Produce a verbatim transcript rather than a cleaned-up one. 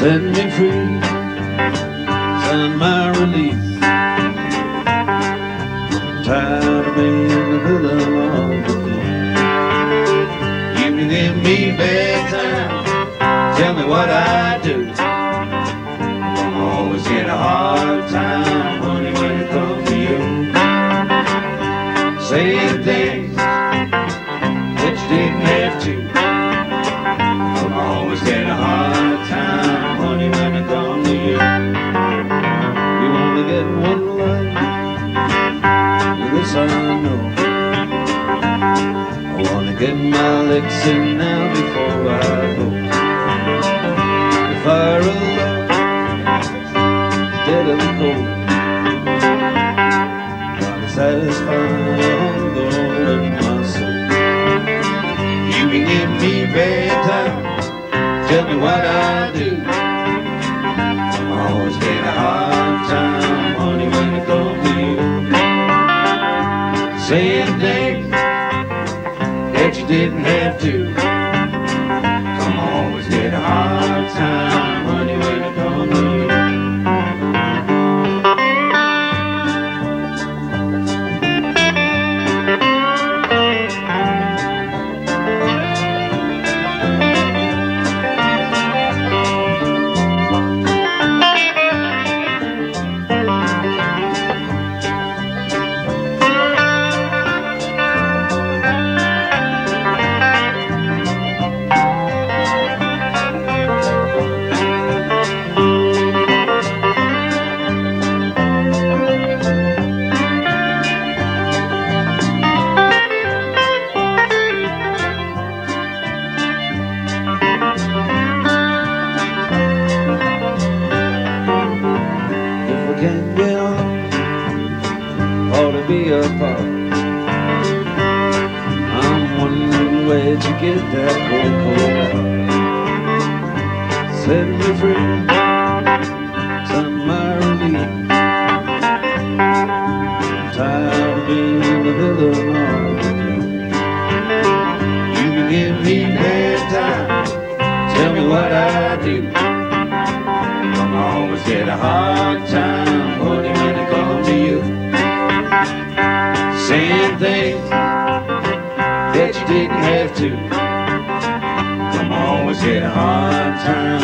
Set me free, sign my release. Tired of being the villain of the film. You can give me bad time, tell me what I do. I'm always get a hard time, honey, when it comes to you. Saying things that you didn't have to. I'm always get a hard time, honey, when it comes to you. You only get one life, this I know. I wanna get my licks in now before I go. The fire of love is dead and cold. Trying to satisfy hunger in my soul. You can give me bad time, tell me what I do. I'm always getting a hard time, honey, when it comes to you. Saying things that you didn't have to. Come always get a hard time, honey, when it comes to you. Can't get on, ought to be apart. I'm wondering where'd you get that cold, cold heart. Set me free, set my relief. I'm tired of being the villain of the film. You can give me bad time, tell me what I do. I'm always get a hard time, honey, when it comes to you. Saying things that you didn't have to. I'm always get a hard time.